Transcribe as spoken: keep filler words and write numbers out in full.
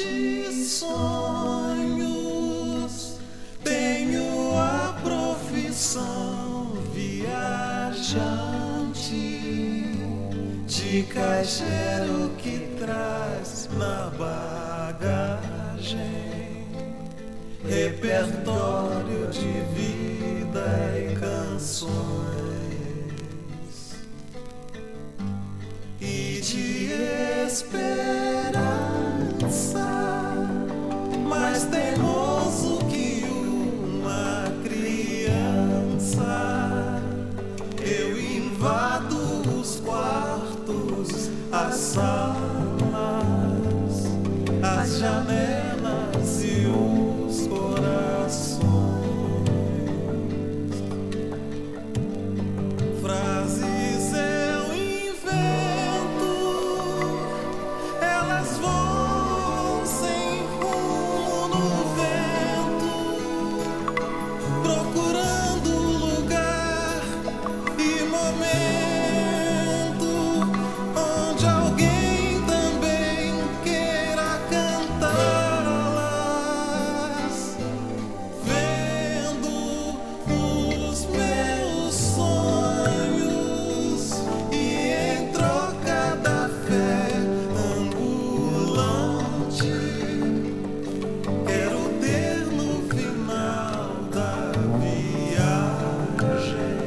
de sonhos, tenho a profissão viajante de caixeiro que traz na bagagem repertório de vida e canções e de esperança, mais teimoso que uma criança. Eu invado os quartos, as salas, as janelas